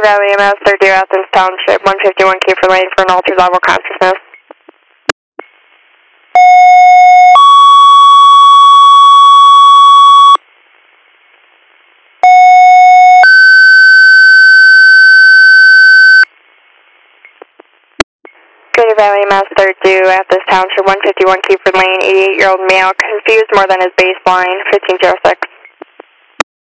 Valley EMS, 30 Athens Township, 151 Kiefer Lane for an altered level of consciousness. Greater Valley EMS, 32 Athens Township, 151 Kiefer Lane, 88-year-old male, confused more than his baseline, 1506.